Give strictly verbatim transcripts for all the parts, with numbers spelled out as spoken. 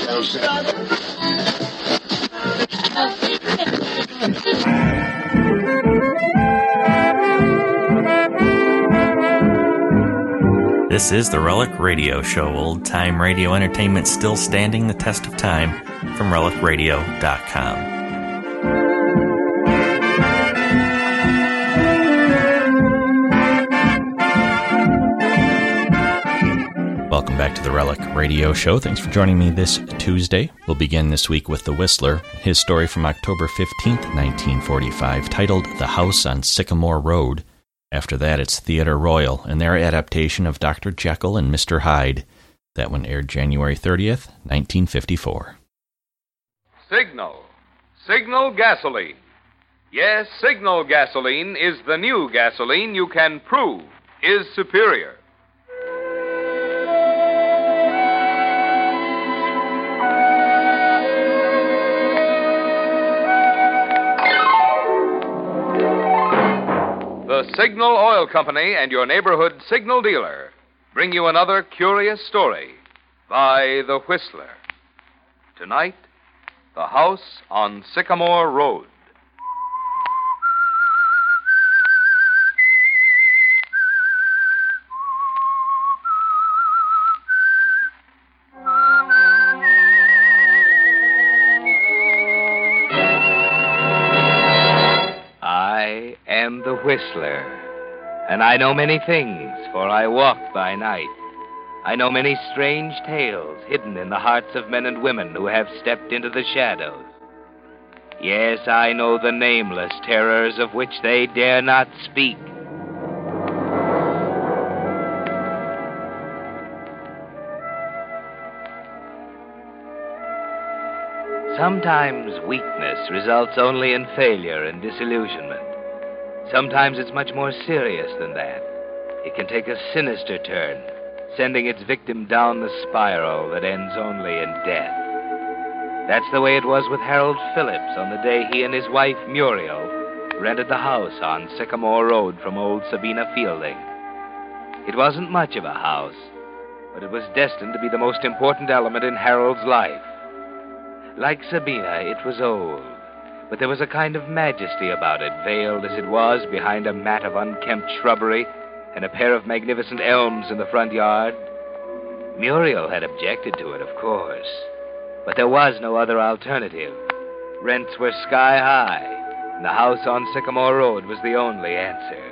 This is the Relic Radio Show, old-time radio entertainment still standing the test of time, from relic radio dot com. Welcome back to the Relic Radio Show. Thanks for joining me this Tuesday. We'll begin this week with The Whistler, his story from October fifteenth, nineteen forty-five, titled The House on Sycamore Road. After that, it's Theatre Royal and their adaptation of Doctor Jekyll and Mister Hyde. That one aired January thirtieth, nineteen fifty-four. Signal. Signal gasoline. Yes, Signal gasoline is the new gasoline you can prove is superior. The Signal Oil Company and your neighborhood Signal dealer bring you another curious story by The Whistler. Tonight, The House on Sycamore Road. I am the Whistler, and I know many things, for I walk by night. I know many strange tales hidden in the hearts of men and women who have stepped into the shadows. Yes, I know the nameless terrors of which they dare not speak. Sometimes weakness results only in failure and disillusionment. Sometimes it's much more serious than that. It can take a sinister turn, sending its victim down the spiral that ends only in death. That's the way it was with Harold Phillips on the day he and his wife, Muriel, rented the house on Sycamore Road from old Sabina Fielding. It wasn't much of a house, but it was destined to be the most important element in Harold's life. Like Sabina, it was old, but there was a kind of majesty about it, veiled as it was behind a mat of unkempt shrubbery and a pair of magnificent elms in the front yard. Muriel had objected to it, of course, but there was no other alternative. Rents were sky high, and the house on Sycamore Road was the only answer.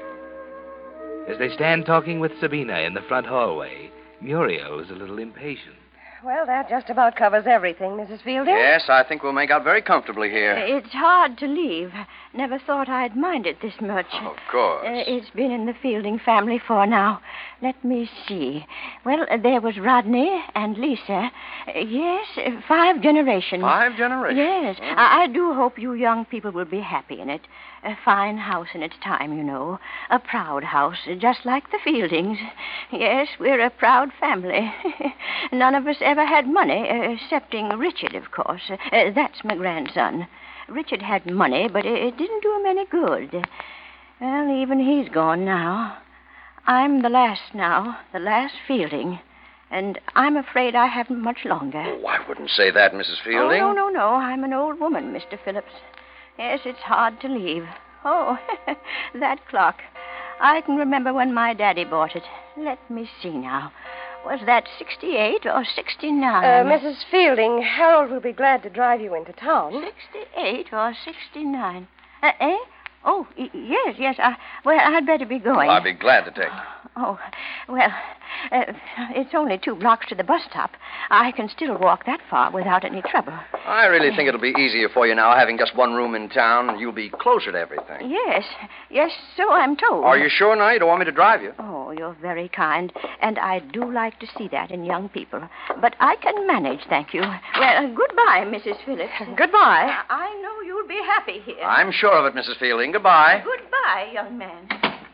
As they stand talking with Sabina in the front hallway, Muriel was a little impatient. Well, that just about covers everything, Missus Fielding. Yes, I think we'll make out very comfortably here. It's hard to leave. Never thought I'd mind it this much. Oh, of course. Uh, it's been in the Fielding family for now. Let me see. Well, uh, there was Rodney and Lisa. Uh, yes, uh, five generations. Five generations? Yes. Oh. I-, I do hope you young people will be happy in it. A fine house in its time, you know. A proud house, just like the Fieldings. Yes, we're a proud family. None of us ever had money, uh, excepting Richard, of course. Uh, that's my grandson. Richard had money, but it, it didn't do him any good. Well, even he's gone now. I'm the last now, the last Fielding. And I'm afraid I haven't much longer. Oh, I wouldn't say that, Missus Fielding. Oh, no, no, no. I'm an old woman, Mister Phillips. Yes, it's hard to leave. Oh, that clock. I can remember when my daddy bought it. Let me see now. Was that sixty-eight or sixty-nine? Uh, Missus Fielding, Harold will be glad to drive you into town. sixty-eight or sixty-nine? Uh, eh? Oh, y- yes, yes. I, well, I'd better be going. Well, I'll be glad to take you. Oh, well, uh, it's only two blocks to the bus stop. I can still walk that far without any trouble. I really think it'll be easier for you now, having just one room in town, and you'll be closer to everything. Yes, yes, so I'm told. Are you sure now you don't want me to drive you? Oh, you're very kind, and I do like to see that in young people. But I can manage, thank you. Well, uh, goodbye, Missus Phillips. Goodbye. I, I know you'll be happy here. I'm sure of it, Missus Fielding. Goodbye. Goodbye, young man.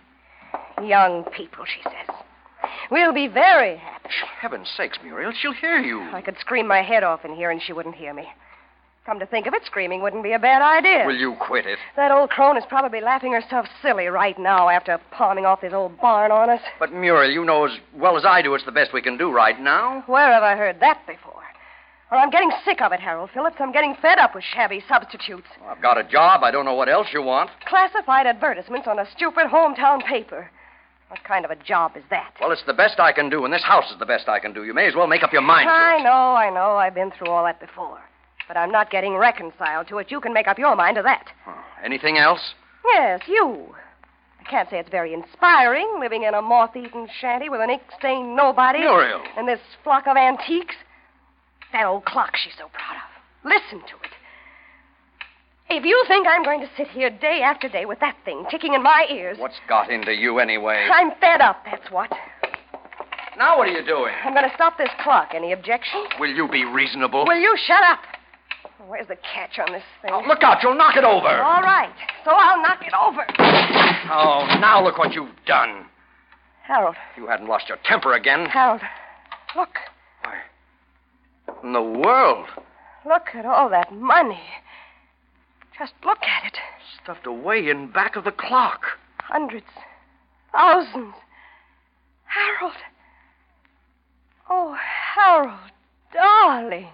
Young people, she says. We'll be very happy. Heaven's sakes, Muriel, she'll hear you. I could scream my head off in here and she wouldn't hear me. Come to think of it, screaming wouldn't be a bad idea. Will you quit it? That old crone is probably laughing herself silly right now after palming off this old barn on us. But, Muriel, you know as well as I do it's the best we can do right now. Where have I heard that before? Well, I'm getting sick of it, Harold Phillips. I'm getting fed up with shabby substitutes. Well, I've got a job. I don't know what else you want. Classified advertisements on a stupid hometown paper. What kind of a job is that? Well, it's the best I can do, and this house is the best I can do. You may as well make up your mind to I it. know, I know. I've been through all that before. But I'm not getting reconciled to it. You can make up your mind to that. Oh, anything else? Yes, you. I can't say it's very inspiring, living in a moth-eaten shanty with an ink-stained nobody. Muriel. And this flock of antiques. That old clock she's so proud of. Listen to it. If you think I'm going to sit here day after day with that thing ticking in my ears... What's got into you anyway? I'm fed up, that's what. Now what are you doing? I'm going to stop this clock. Any objections? Will you be reasonable? Will you shut up? Where's the catch on this thing? Oh, look out, you'll knock it over. All right, so I'll knock it over. Oh, now look what you've done. Harold. You hadn't lost your temper again. Harold, look. Why, in the world? Look at all that money. Just look at it. Stuffed away in back of the clock. Hundreds. Thousands. Harold. Oh, Harold, darling.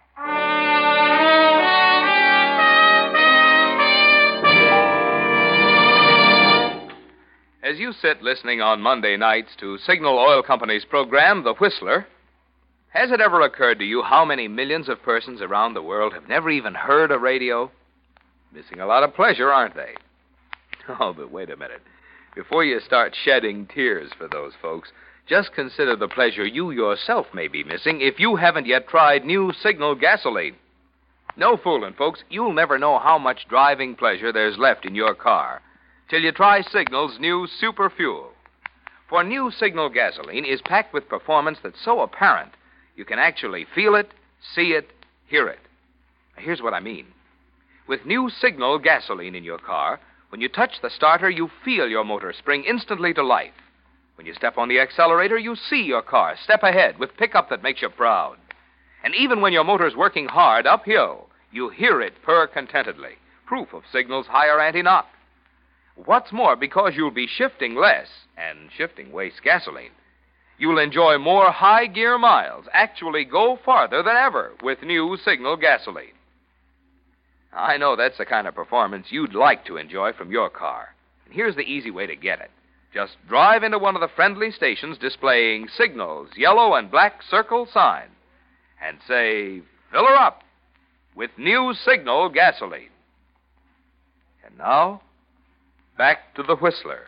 As you sit listening on Monday nights to Signal Oil Company's program, The Whistler, has it ever occurred to you how many millions of persons around the world have never even heard a radio? Missing a lot of pleasure, aren't they? Oh, but wait a minute. Before you start shedding tears for those folks, just consider the pleasure you yourself may be missing if you haven't yet tried new Signal gasoline. No fooling, folks. You'll never know how much driving pleasure there's left in your car till you try Signal's new Super Fuel. For new Signal gasoline is packed with performance that's so apparent you can actually feel it, see it, hear it. Here's what I mean. With new Signal gasoline in your car, when you touch the starter, you feel your motor spring instantly to life. When you step on the accelerator, you see your car step ahead with pickup that makes you proud. And even when your motor's working hard uphill, you hear it purr contentedly, proof of Signal's higher anti-knock. What's more, because you'll be shifting less, and shifting wastes gasoline, you'll enjoy more high-gear miles, actually go farther than ever with new Signal gasoline. I know that's the kind of performance you'd like to enjoy from your car. And here's the easy way to get it. Just drive into one of the friendly stations displaying Signal's yellow and black circle sign and say, fill her up with new Signal gasoline. And now, back to the Whistler.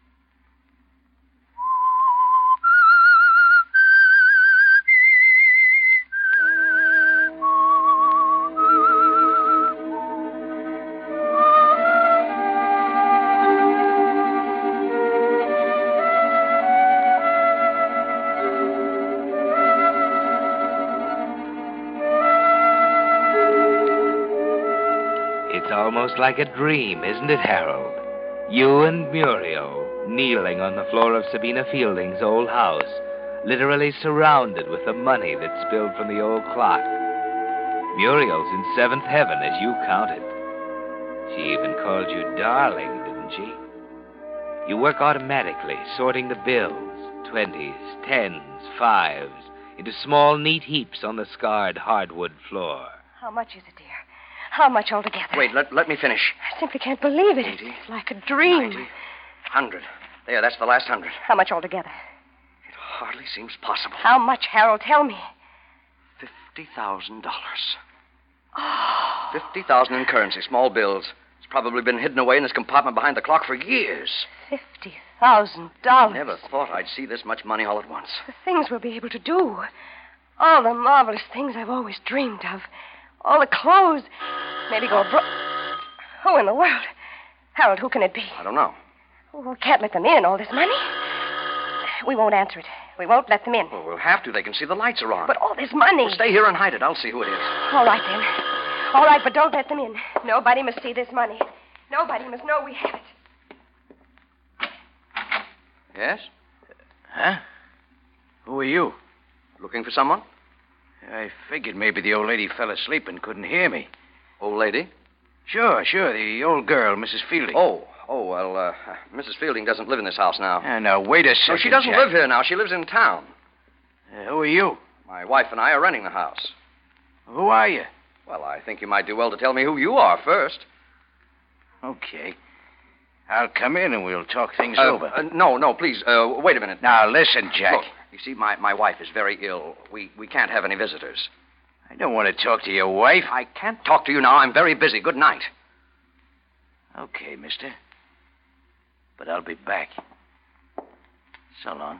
It's almost like a dream, isn't it, Harold? You and Muriel kneeling on the floor of Sabina Fielding's old house, literally surrounded with the money that spilled from the old clock. Muriel's in seventh heaven, as you counted. She even called you darling, didn't she? You work automatically, sorting the bills, twenties, tens, fives, into small, neat heaps on the scarred hardwood floor. How much is it, dear? How much altogether? Wait, let, let me finish. I simply can't believe it. Eighty. It's like a dream. Ninety. Hundred. There, that's the last hundred. How much altogether? It hardly seems possible. How much, Harold? Tell me. Fifty thousand dollars. Oh. Fifty thousand in currency, small bills. It's probably been hidden away in this compartment behind the clock for years. Fifty thousand dollars. Never thought I'd see this much money all at once. The things we'll be able to do. All the marvelous things I've always dreamed of. All the clothes. Maybe go abroad. Who in the world? Harold, who can it be? I don't know. We can't let them in, all this money. We won't answer it. We won't let them in. Well, we'll have to. They can see the lights are on. But all this money. Well, stay here and hide it. I'll see who it is. All right, then. All right, but don't let them in. Nobody must see this money. Nobody must know we have it. Yes? Huh? Who are you? Looking for someone? I figured maybe the old lady fell asleep and couldn't hear me. Old lady? Sure, sure, the old girl, Missus Fielding. Oh, oh, well, uh, Missus Fielding doesn't live in this house now. Uh, now, wait a second, No, she doesn't Jack. live here now. She lives in town. Uh, who are you? My wife and I are renting the house. Who are you? Well, I think you might do well to tell me who you are first. Okay. I'll come in and we'll talk things Uh, over. uh, no, no, please. Uh, wait a minute. Now, listen, Jack. Look, you see, my, my wife is very ill. We, we can't have any visitors. I don't want to talk to your wife. I can't talk to you now. I'm very busy. Good night. Okay, mister. But I'll be back. So long.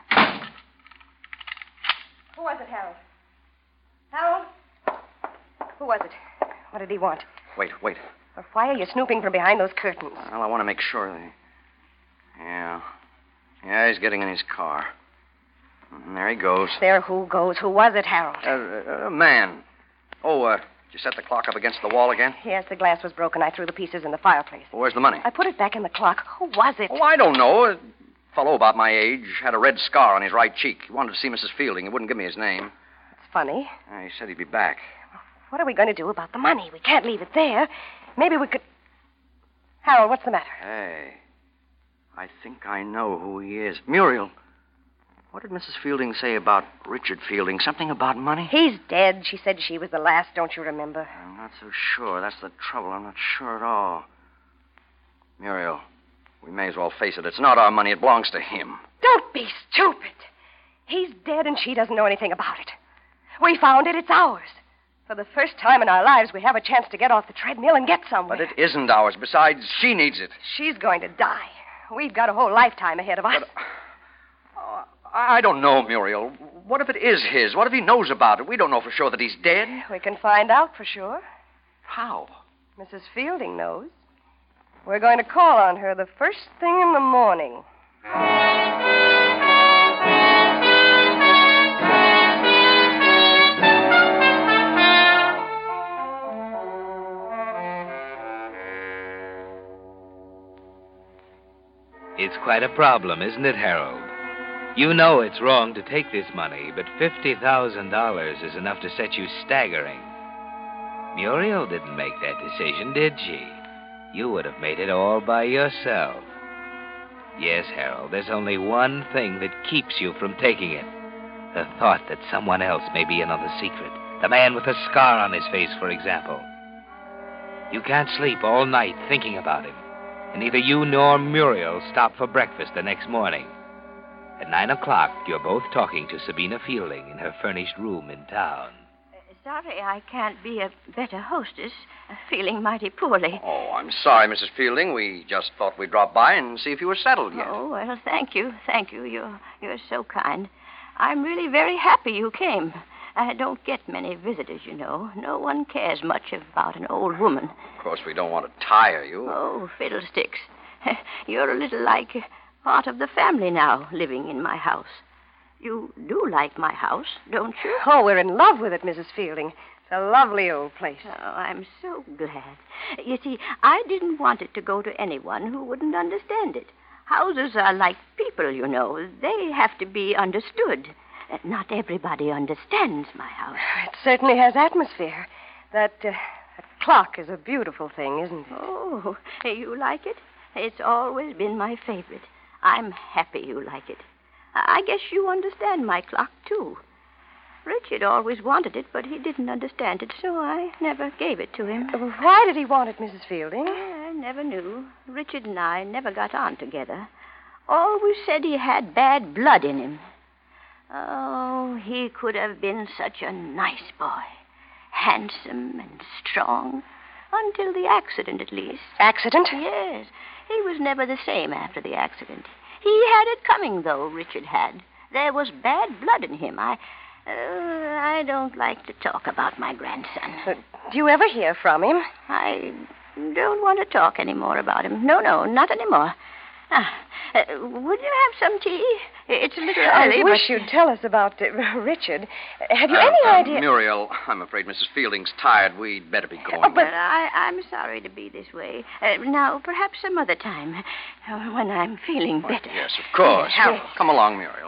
Who was it, Harold? Harold? Who was it? What did he want? Wait, wait. Or why are you snooping from behind those curtains? Well, I want to make sure they... Yeah. Yeah, he's getting in his car. And there he goes. There who goes. Who was it, Harold? Uh, a man. Oh, uh, did you set the clock up against the wall again? Yes, the glass was broken. I threw the pieces in the fireplace. Well, where's the money? I put it back in the clock. Who was it? Oh, I don't know. A fellow about my age had a red scar on his right cheek. He wanted to see Missus Fielding. He wouldn't give me his name. It's funny. Uh, he said he'd be back. What are we going to do about the money? We can't leave it there. Maybe we could... Harold, what's the matter? Hey, I think I know who he is. Muriel, what did Missus Fielding say about Richard Fielding? Something about money? He's dead. She said she was the last, don't you remember? I'm not so sure. That's the trouble. I'm not sure at all. Muriel, we may as well face it. It's not our money. It belongs to him. Don't be stupid. He's dead and she doesn't know anything about it. We found it. It's ours. For the first time in our lives, we have a chance to get off the treadmill and get somewhere. But it isn't ours. Besides, she needs it. She's going to die. We've got a whole lifetime ahead of us. But, uh, I don't know, Muriel. What if it is his? What if he knows about it? We don't know for sure that he's dead. We can find out for sure. How? Missus Fielding knows. We're going to call on her the first thing in the morning. It's quite a problem, isn't it, Harold? You know it's wrong to take this money, but fifty thousand dollars is enough to set you staggering. Muriel didn't make that decision, did she? You would have made it all by yourself. Yes, Harold, there's only one thing that keeps you from taking it. The thought that someone else may be in on the secret. The man with a scar on his face, for example. You can't sleep all night thinking about him. And neither you nor Muriel stop for breakfast the next morning. At nine o'clock, you're both talking to Sabina Fielding in her furnished room in town. Uh, sorry I can't be a better hostess. Uh, feeling mighty poorly. Oh, I'm sorry, Missus Fielding. We just thought we'd drop by and see if you were settled yet. Oh, well, thank you. Thank you. You're, you're so kind. I'm really very happy you came. I don't get many visitors, you know. No one cares much about an old woman. Of course, we don't want to tire you. Oh, fiddlesticks. You're a little like part of the family now, living in my house. You do like my house, don't you? Oh, we're in love with it, Missus Fielding. It's a lovely old place. Oh, I'm so glad. You see, I didn't want it to go to anyone who wouldn't understand it. Houses are like people, you know. They have to be understood. Uh, not everybody understands my house. It certainly has atmosphere. That, uh, that clock is a beautiful thing, isn't it? Oh, you like it? It's always been my favorite. I'm happy you like it. I guess you understand my clock, too. Richard always wanted it, but he didn't understand it, so I never gave it to him. Why did he want it, Missus Fielding? I never knew. Richard and I never got on together. Always said he had bad blood in him. Oh, he could have been such a nice boy. Handsome and strong. Until the accident, at least. Accident? Yes. He was never the same after the accident. He had it coming, though, Richard had. There was bad blood in him. I... Uh, I don't like to talk about my grandson. Uh, do you ever hear from him? I don't want to talk any more about him. No, no, not anymore. Ah, uh, would you have some tea? It's a little early, I wish but... you'd tell us about uh, Richard. Have you Uh, any uh, idea... Muriel, I'm afraid Missus Fielding's tired. We'd better be going. Oh, but- But I, I'm sorry to be this way. Uh, now, perhaps some other time, uh, when I'm feeling better. Yes, of course. Yes. Come along, Muriel.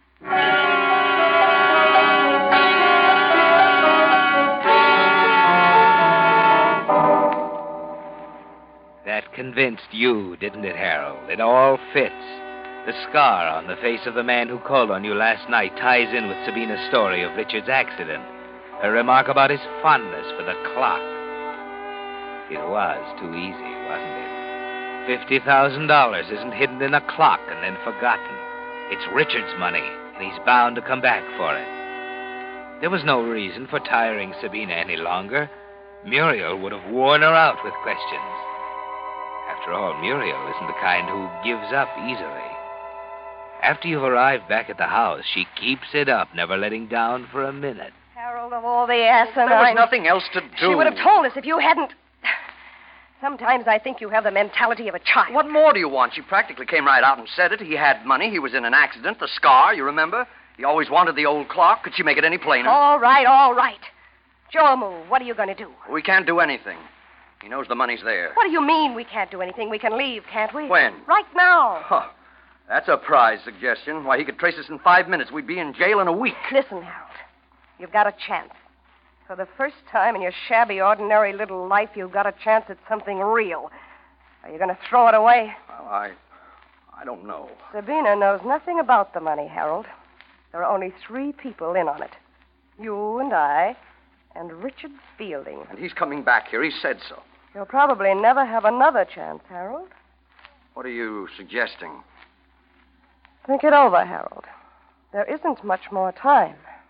That convinced you, didn't it, Harold? It all fits. The scar on the face of the man who called on you last night ties in with Sabina's story of Richard's accident. her remark about his fondness for the clock. It was too easy, wasn't it? Fifty thousand dollars isn't hidden in a clock and then forgotten. It's Richard's money, and he's bound to come back for it. There was no reason for tiring Sabina any longer. Muriel would have worn her out with questions. After all, Muriel isn't the kind who gives up easily. After you've arrived back at the house, she keeps it up, never letting down for a minute. Harold, of all the asinine... There was nothing else to do. She would have told us if you hadn't... Sometimes I think you have the mentality of a child. What more do you want? She practically came right out and said it. He had money. He was in an accident. The scar, you remember? He always wanted the old clock. Could she make it any plainer? All right, all right. Joramu, what are you going to do? We can't do anything. He knows the money's there. What do you mean we can't do anything? We can leave, can't we? When? Right now. Huh. That's a prize suggestion. Why, he could trace us in five minutes. We'd be in jail in a week. Listen, Harold. You've got a chance. For the first time in your shabby, ordinary little life, you've got a chance at something real. Are you going to throw it away? Well, I... I don't know. Sabina knows nothing about the money, Harold. There are only three people in on it. You and I, and Richard Fielding. And he's coming back here. He said so. You'll probably never have another chance, Harold. What are you suggesting? Think it over, Harold. There isn't much more time.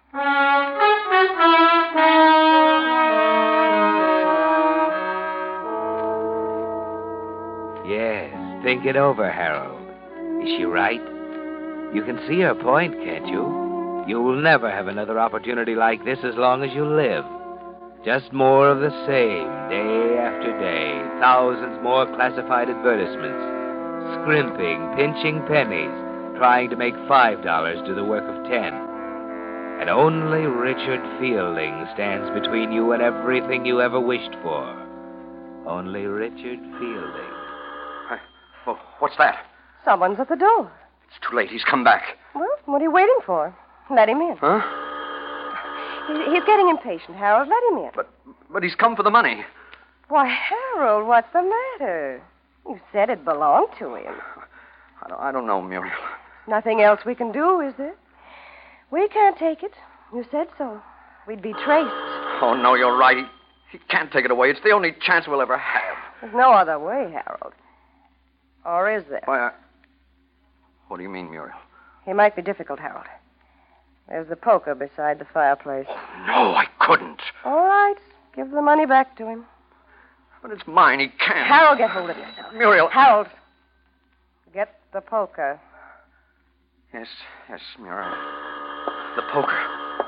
Yes, think it over, Harold. Is she right? You can see her point, can't you? You will never have another opportunity like this as long as you live. Just more of the same, day after day. Thousands more classified advertisements. Scrimping, pinching pennies, trying to make five dollars do the work of ten. And only Richard Fielding stands between you and everything you ever wished for. Only Richard Fielding. I, well, what's that? Someone's at the door. It's too late. He's come back. Well, what are you waiting for? Let him in. Huh? He- He's getting impatient, Harold. Let him in. But, but he's come for the money. Why, Harold, what's the matter? You said it belonged to him. I don't, I don't know, Muriel. Nothing else we can do, is there? We can't take it. You said so. We'd be traced. Oh, no, you're right. He, he can't take it away. It's the only chance we'll ever have. There's no other way, Harold. Or is there? Why, I... What do you mean, Muriel? He might be difficult, Harold. There's the poker beside the fireplace. No, I couldn't. All right. Give the money back to him. But it's mine. He can't. Harold, get hold of yourself. Muriel. Harold, get the poker. Yes, yes, Muriel. The poker.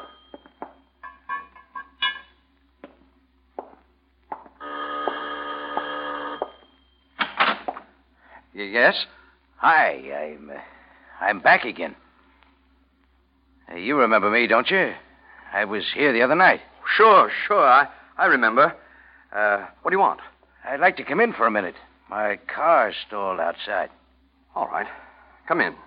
Y- yes? Hi, I'm, uh, I'm back again. Uh, you remember me, don't you? I was here the other night. Sure, sure. I, I remember. Uh, what do you want? I'd like to come in for a minute. My car's stalled outside. All right. Come in.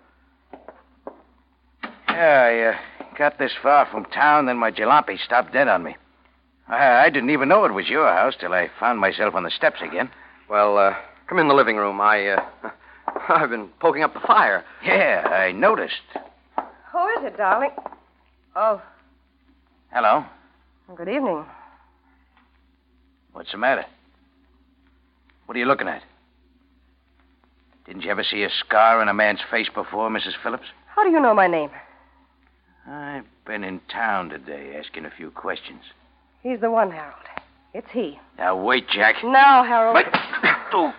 Yeah, I uh, got this far from town, then my jalopy stopped dead on me. I, I didn't even know it was your house till I found myself on the steps again. Well, uh, come in the living room. I, uh, I've been poking up the fire. Yeah, I noticed. Who is it, darling? Oh, Hello. good evening. What's the matter? What are you looking at? Didn't you ever see a scar on a man's face before, Missus Phillips? How do you know my name? I've been in town today asking a few questions. He's the one, Harold. It's he. Now, wait, Jack. Now, Harold. Wait. Oh.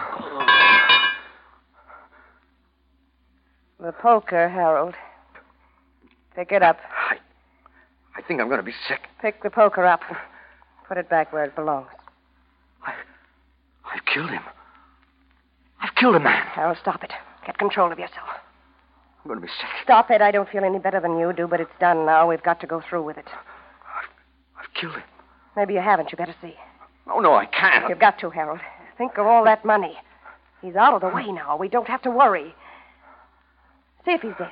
The poker, Harold. Pick it up. I, I think I'm going to be sick. Pick the poker up. Put it back where it belongs. I, I've killed him. I've killed a man. Harold, stop it. Get control of yourself. I'm going to be sick. Stop it. I don't feel any better than you do, but it's done now. We've got to go through with it. I've, I've killed him. Maybe you haven't. You better see. No, no, I can't. You've got to, Harold. Think of all that money. He's out of the way now. We don't have to worry. See if he's dead.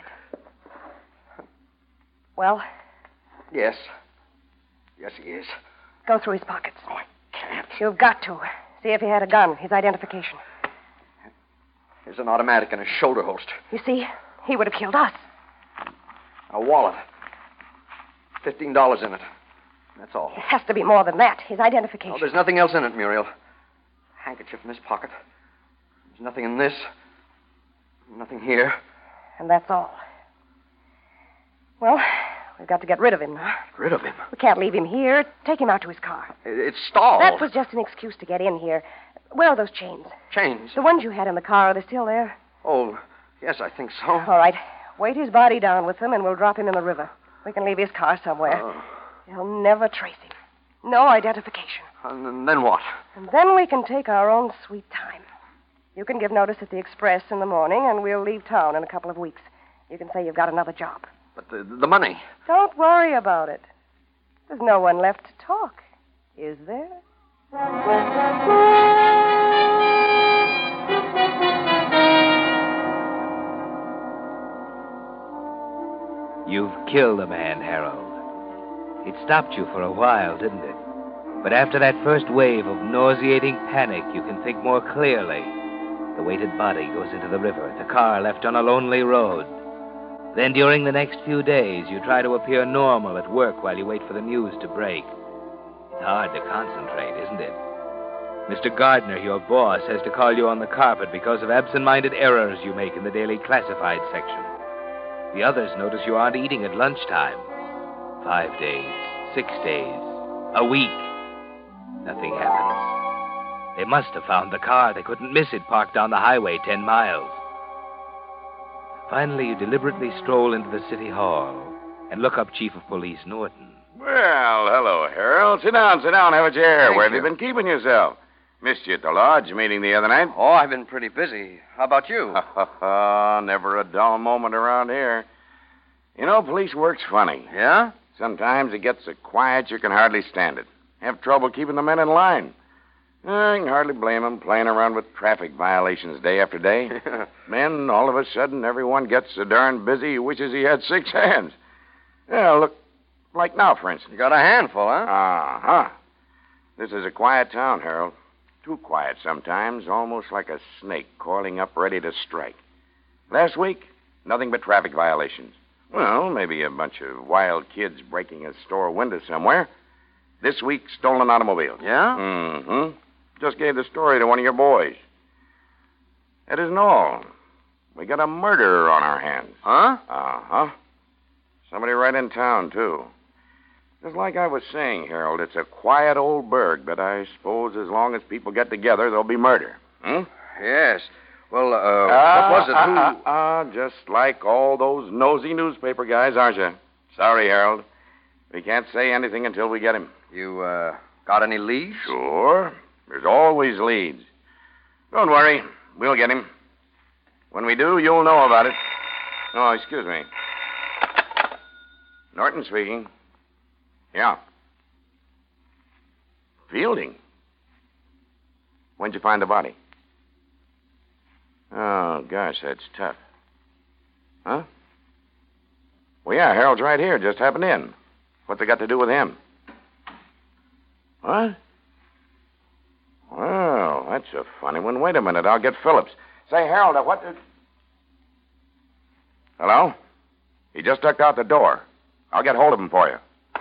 Well? Yes. Yes, he is. Go through his pockets. Oh, I can't. You've got to. See if he had a gun, his identification. There's an automatic in his shoulder holster. You see? He would have killed us. A wallet. Fifteen dollars in it. That's all. It has to be more than that. His identification. Oh, there's nothing else in it, Muriel. Handkerchief in this pocket. There's nothing in this. Nothing here. And that's all. Well, we've got to get rid of him now. Get rid of him? We can't leave him here. Take him out to his car. It's stalled. That was just an excuse to get in here. Where are those chains? Chains? The ones you had in the car, are they still there? Oh, yes, I think so. All right. Weight his body down with them, and we'll drop him in the river. We can leave his car somewhere. Oh. They'll never trace him. No identification. And then what? And then we can take our own sweet time. You can give notice at the Express in the morning, and we'll leave town in a couple of weeks. You can say you've got another job. But the, the money. Don't worry about it. There's no one left to talk, is there? You've killed a man, Harold. It stopped you for a while, didn't it? But after that first wave of nauseating panic, you can think more clearly. The weighted body goes into the river, the car left on a lonely road. Then during the next few days, you try to appear normal at work while you wait for the news to break. It's hard to concentrate, isn't it? Mister Gardner, your boss, has to call you on the carpet because of absent-minded errors you make in the daily classified section. The others notice you aren't eating at lunchtime. Five days, six days, a week. Nothing happens. They must have found the car. They couldn't miss it parked down the highway ten miles. Finally, you deliberately stroll into the city hall and look up Chief of Police Norton. Well, hello, Harold. Sit down, sit down, have a chair. Thank Where have you. you been keeping yourself? Missed you at the lodge meeting the other night. Oh, I've been pretty busy. How about you? Never a dull moment around here. You know, police work's funny. Yeah? Sometimes it gets so quiet you can hardly stand it. Have trouble keeping the men in line. I can hardly blame them playing around with traffic violations day after day. Then, all of a sudden, everyone gets so darn busy he wishes he had six hands. Yeah, look, like now, for instance. You got a handful, huh? Uh-huh. This is a quiet town, Harold. Too quiet sometimes, almost like a snake coiling up ready to strike. Last week, nothing but traffic violations. Well, maybe a bunch of wild kids breaking a store window somewhere. This week, stolen automobile. Yeah? Mm-hmm. Just gave the story to one of your boys. That isn't all. We got a murderer on our hands. Huh? Uh-huh. Somebody right in town, too. Just like I was saying, Harold, it's a quiet old burg, but I suppose as long as people get together, there'll be murder. Hmm? Yes. Well, uh, Uh, what was it? Uh, Who... uh, uh, just like all those nosy newspaper guys, aren't you? Sorry, Harold. We can't say anything until we get him. You, uh, got any leads? Sure. There's always leads. Don't worry. We'll get him. When we do, you'll know about it. Oh, excuse me. Norton speaking. Yeah. Fielding? When'd you find the body? Oh, gosh, that's tough. Huh? Well, yeah, Harold's right here. Just happened in. What's it got to do with him? What? Well, that's a funny one. Wait a minute. I'll get Phillips. Say, Harold, uh, what did... Hello? He just ducked out the door. I'll get hold of him for you.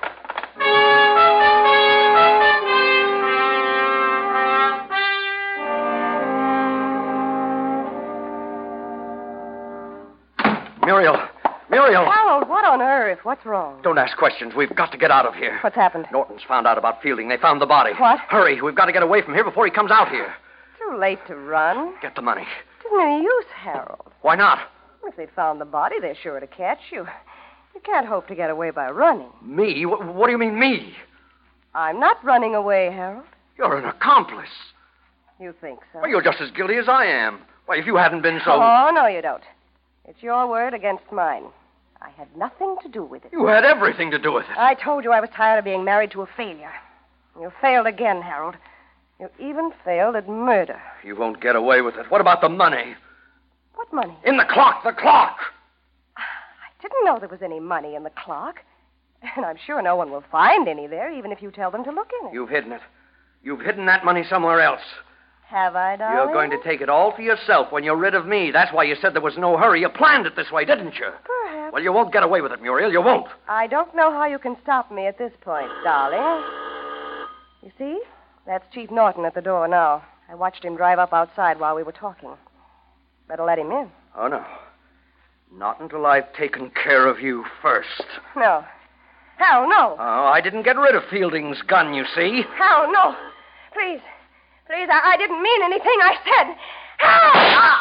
Muriel! Muriel! Harold, what on earth? What's wrong? Don't ask questions. We've got to get out of here. What's happened? Norton's found out about Fielding. They found the body. What? Hurry. We've got to get away from here before he comes out here. Too late to run. Get the money. It isn't any use, Harold. Why not? If they'd found the body, they're sure to catch you. You can't hope to get away by running. Me? What, what do you mean, me? I'm not running away, Harold. You're an accomplice. You think so? Well, you're just as guilty as I am. Why, if you hadn't been so... Oh, no, you don't. It's your word against mine. I had nothing to do with it. You had everything to do with it. I told you I was tired of being married to a failure. You failed again, Harold. You even failed at murder. You won't get away with it. What about the money? What money? In the clock, the clock! I didn't know there was any money in the clock. And I'm sure no one will find any there, even if you tell them to look in it. You've hidden it. You've hidden that money somewhere else. Have I, darling? You're going to take it all for yourself when you're rid of me. That's why you said there was no hurry. You planned it this way, didn't you? Perhaps. Well, you won't get away with it, Muriel. You won't. I don't know how you can stop me at this point, darling. You see? That's Chief Norton at the door now. I watched him drive up outside while we were talking. Better let him in. Oh, no. Not until I've taken care of you first. No. Hal, no. Oh, I didn't get rid of Fielding's gun, you see. Hal, no. Please. Please, I, I didn't mean anything I said. Hal!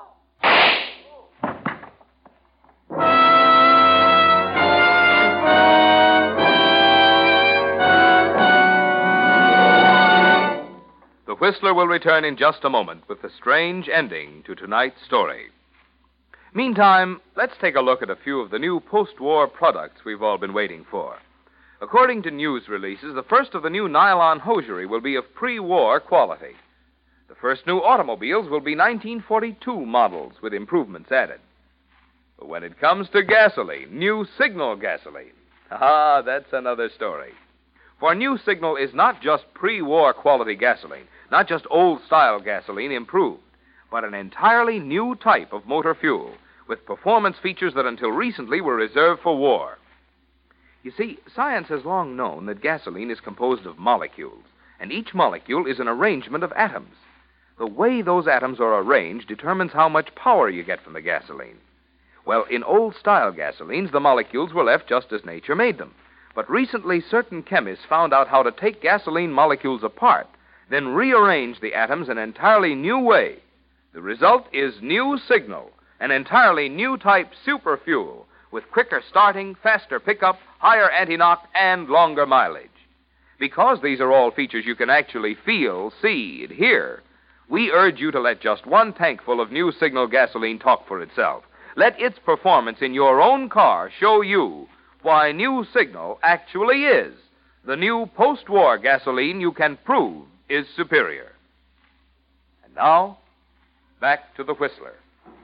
The Whistler will return in just a moment with the strange ending to tonight's story. Meantime, let's take a look at a few of the new post-war products we've all been waiting for. According to news releases, the first of the new nylon hosiery will be of pre-war quality. The first new automobiles will be nineteen forty-two models with improvements added. But when it comes to gasoline, new Signal gasoline, ah, that's another story. For new Signal is not just pre-war quality gasoline, not just old-style gasoline improved, but an entirely new type of motor fuel with performance features that until recently were reserved for war. You see, science has long known that gasoline is composed of molecules, and each molecule is an arrangement of atoms. The way those atoms are arranged determines how much power you get from the gasoline. Well, in old-style gasolines, the molecules were left just as nature made them. But recently, certain chemists found out how to take gasoline molecules apart, then rearrange the atoms in an entirely new way. The result is new Signal, an entirely new type super fuel with quicker starting, faster pickup, higher anti-knock, and longer mileage. Because these are all features you can actually feel, see, and hear, we urge you to let just one tankful of new Signal gasoline talk for itself. Let its performance in your own car show you why new Signal actually is the new post-war gasoline you can prove is superior. And now, back to the Whistler.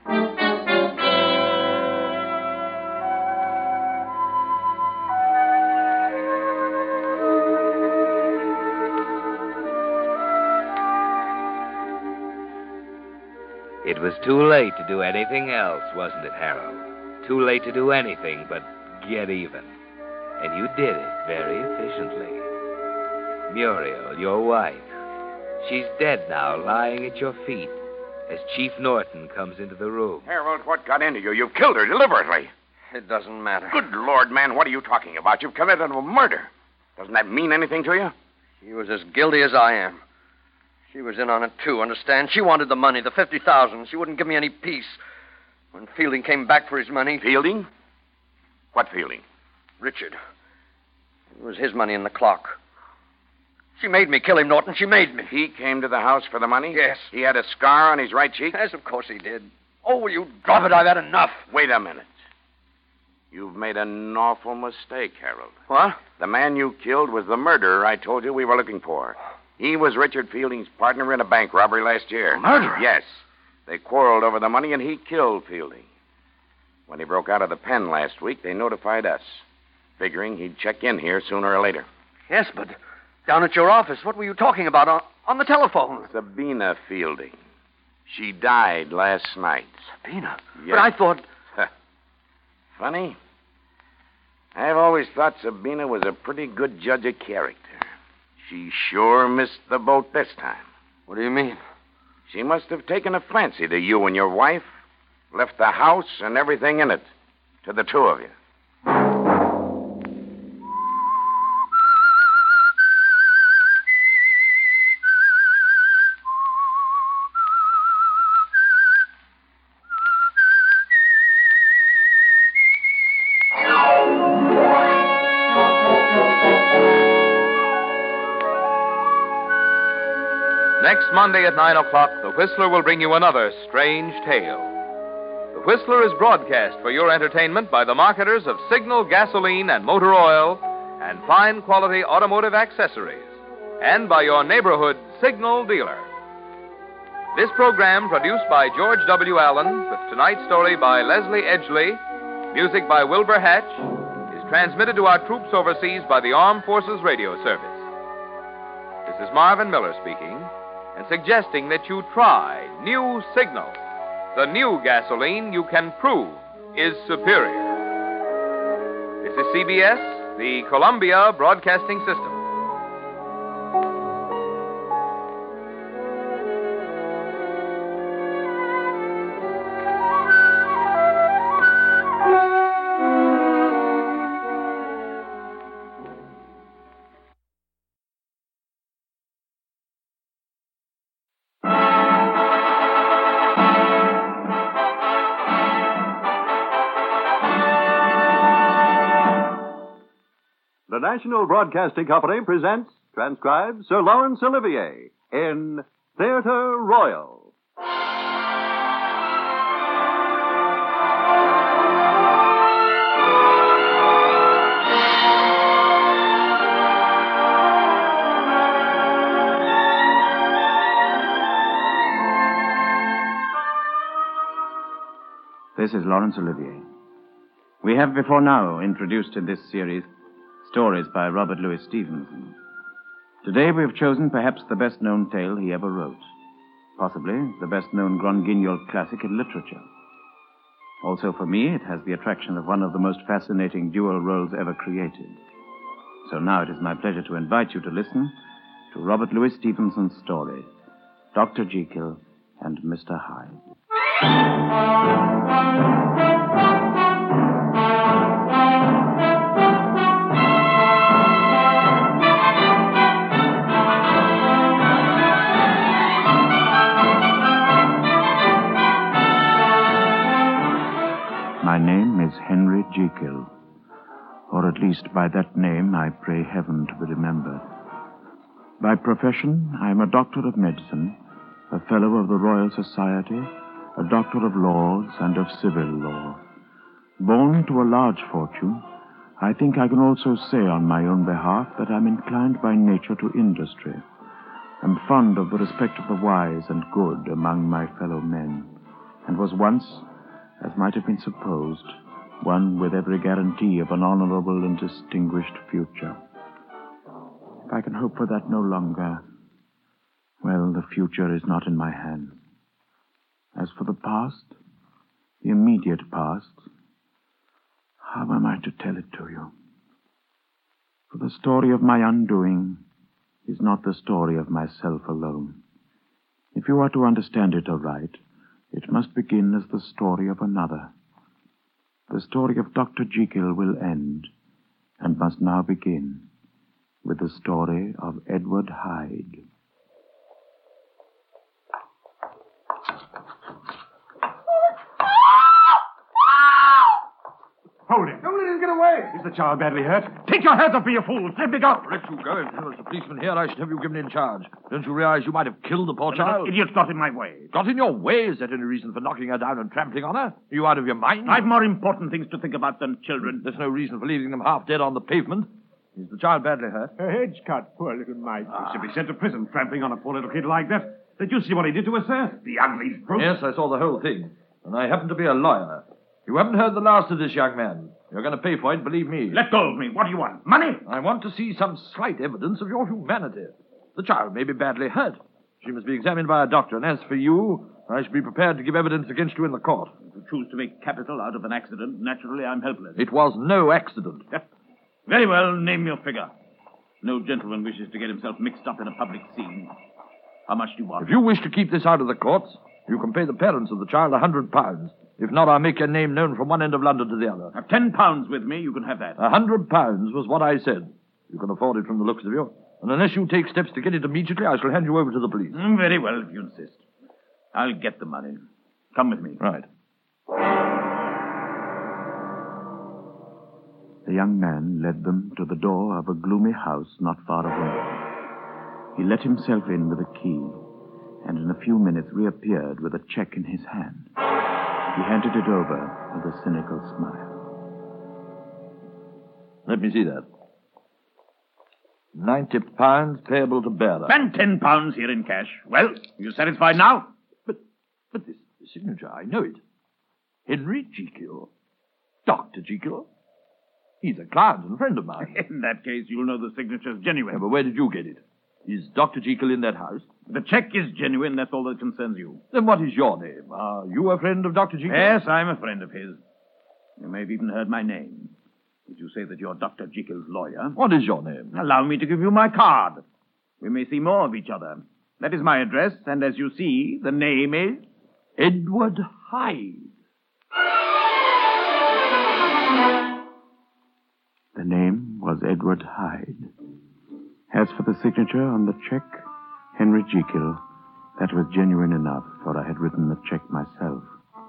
It was too late to do anything else, wasn't it, Harold? Too late to do anything but get even. And you did it very efficiently. Muriel, your wife, she's dead now, lying at your feet, as Chief Norton comes into the room. Harold, what got into you? You've killed her deliberately. It doesn't matter. Good Lord, man, what are you talking about? You've committed a murder. Doesn't that mean anything to you? She was as guilty as I am. She was in on it, too, understand? She wanted the money, the fifty thousand dollars. She wouldn't give me any peace. When Fielding came back for his money... Fielding? What Fielding? Richard. It was his money in the clock. She made me kill him, Norton. She made me. He came to the house for the money? Yes. He had a scar on his right cheek? Yes, of course he did. Oh, will you drop it? I've had enough. Wait a minute. You've made an awful mistake, Harold. What? The man you killed was the murderer I told you we were looking for. He was Richard Fielding's partner in a bank robbery last year. A murderer? Yes. They quarreled over the money, and he killed Fielding. When he broke out of the pen last week, they notified us, figuring he'd check in here sooner or later. Yes, but down at your office, what were you talking about on, on the telephone? Sabina Fielding. She died last night. Sabina? Yes. But I thought... Funny. I've always thought Sabina was a pretty good judge of character. She sure missed the boat this time. What do you mean? She must have taken a fancy to you and your wife, left the house and everything in it to the two of you. Next Monday at nine o'clock, The Whistler will bring you another strange tale. The Whistler is broadcast for your entertainment by the marketers of Signal gasoline and motor oil and fine quality automotive accessories, and by your neighborhood Signal dealer. This program, produced by George W. Allen, with tonight's story by Leslie Edgley, music by Wilbur Hatch, is transmitted to our troops overseas by the Armed Forces Radio Service. This is Marvin Miller speaking, and suggesting that you try new Signal, the new gasoline you can prove is superior. This is C B S, the Columbia Broadcasting System. The National Broadcasting Company presents, transcribes, Sir Laurence Olivier in Theatre Royal. This is Laurence Olivier. We have before now introduced in this series stories by Robert Louis Stevenson. Today we have chosen perhaps the best-known tale he ever wrote. Possibly the best-known Grand Guignol classic in literature. Also for me, it has the attraction of one of the most fascinating dual roles ever created. So now it is my pleasure to invite you to listen to Robert Louis Stevenson's story, Doctor Jekyll and Mister Hyde. My name is Henry Jekyll, or at least by that name I pray heaven to be remembered. By profession, I am a doctor of medicine, a fellow of the Royal Society, a doctor of laws and of civil law. Born to a large fortune, I think I can also say on my own behalf that I'm inclined by nature to industry. I'm fond of the respect of the wise and good among my fellow men, and was once, as might have been supposed, one with every guarantee of an honorable and distinguished future. If I can hope for that no longer, well, the future is not in my hands. As for the past, the immediate past, how am I to tell it to you? For the story of my undoing is not the story of myself alone. If you are to understand it aright, it must begin as the story of another. The story of Doctor Jekyll will end, and must now begin, with the story of Edward Hyde. Hold him. Don't let him get away. Is the child badly hurt? Take your hands off me, you fool. Let me go. Let you go. If there was a policeman here, I should have you given in charge. Don't you realize you might have killed the poor child? The idiot's got in my way. Got in your way? Is that any reason for knocking her down and trampling on her? Are you out of your mind? I've more important things to think about than children. There's no reason for leaving them half dead on the pavement. Is the child badly hurt? Her head's cut. Poor little mite. Ah. She'll be sent to prison trampling on a poor little kid like that. Did you see what he did to her, sir? The ugly brute. Yes, I saw the whole thing. And I happen to be a lawyer. You haven't heard the last of this young man. You're going to pay for it, believe me. Let go of me. What do you want? Money? I want to see some slight evidence of your humanity. The child may be badly hurt. She must be examined by a doctor. And as for you, I shall be prepared to give evidence against you in the court. If you choose to make capital out of an accident, naturally I'm helpless. It was no accident. Very well, name your figure. No gentleman wishes to get himself mixed up in a public scene. How much do you want? If you wish to keep this out of the courts, you can pay the parents of the child a hundred pounds. If not, I'll make your name known from one end of London to the other. Have ten pounds with me, you can have that. A hundred pounds was what I said. You can afford it from the looks of you. And unless you take steps to get it immediately, I shall hand you over to the police. Mm, very well, if you insist. I'll get the money. Come with me. Right. The young man led them to the door of a gloomy house not far away. He let himself in with a key, and in a few minutes reappeared with a check in his hand. He handed it over with a cynical smile. Let me see that. Ninety pounds payable to bearer. And ten pounds here in cash. Well, you satisfied now? But, but this, this signature, I know it. Henry Jekyll. Doctor Jekyll. He's a client and a friend of mine. In that case, you'll know the signature's genuine. Yeah, but where did you get it? Is Doctor Jekyll in that house? The check is genuine. That's all that concerns you. Then what is your name? Are you a friend of Doctor Jekyll? Yes, I'm a friend of his. You may have even heard my name. Did you say that you're Doctor Jekyll's lawyer? What is your name? Allow me to give you my card. We may see more of each other. That is my address, and as you see, the name is Edward Hyde. The name was Edward Hyde. As for the signature on the check, Henry Jekyll, that was genuine enough, for I had written the check myself.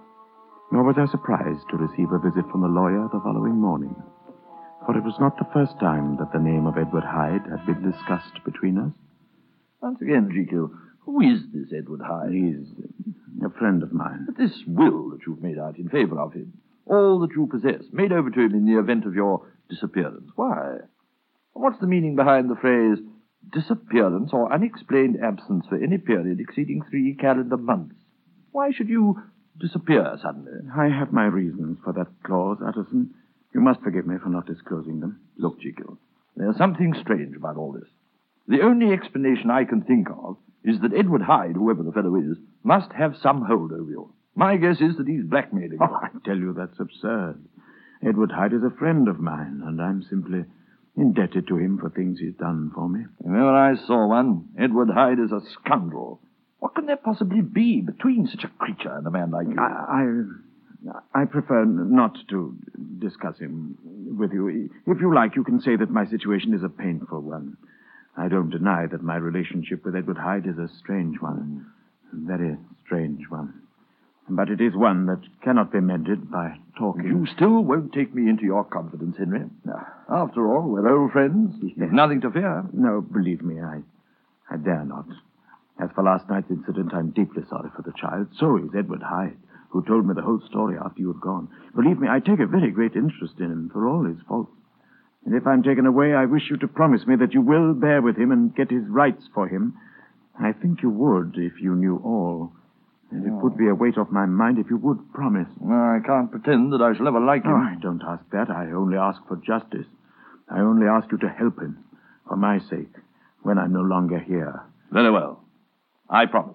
Nor was I surprised to receive a visit from the lawyer the following morning, for it was not the first time that the name of Edward Hyde had been discussed between us. Once again, Jekyll, who is this Edward Hyde? He's a friend of mine. But this will that you've made out in favor of him, all that you possess, made over to him in the event of your disappearance. Why? What's the meaning behind the phrase disappearance or unexplained absence for any period exceeding three calendar months? Why should you disappear suddenly? I have my reasons for that clause, Utterson. You must forgive me for not disclosing them. Look, Jekyll, there's something strange about all this. The only explanation I can think of is that Edward Hyde, whoever the fellow is, must have some hold over you. My guess is that he's blackmailing you. Oh, I tell you, that's absurd. Edward Hyde is a friend of mine, and I'm simply indebted to him for things he's done for me. Whenever I saw one, Edward Hyde is a scoundrel. What can there possibly be between such a creature and a man like you? I, I, I prefer not to discuss him with you. If you like, you can say that my situation is a painful one. I don't deny that my relationship with Edward Hyde is a strange one. A very strange one. But it is one that cannot be mended by talking. You still won't take me into your confidence, Henry. No. After all, we're old friends. Yes. Nothing to fear. No, believe me, I, I dare not. As for last night's incident, I'm deeply sorry for the child. So is Edward Hyde, who told me the whole story after you had gone. Believe me, I take a very great interest in him for all his faults. And if I'm taken away, I wish you to promise me that you will bear with him and get his rights for him. I think you would if you knew all. And it would be a weight off my mind if you would promise. Well, I can't pretend that I shall ever like him. Oh, I don't ask that. I only ask for justice. I only ask you to help him, for my sake, when I'm no longer here. Very well. I promise.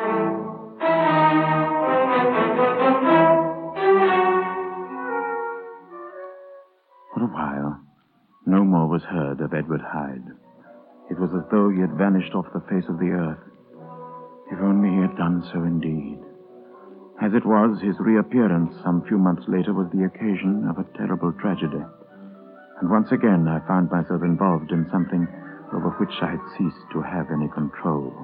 For a while, no more was heard of Edward Hyde. It was as though he had vanished off the face of the earth. If only he had done so indeed. As it was, his reappearance some few months later was the occasion of a terrible tragedy. And once again I found myself involved in something over which I had ceased to have any control.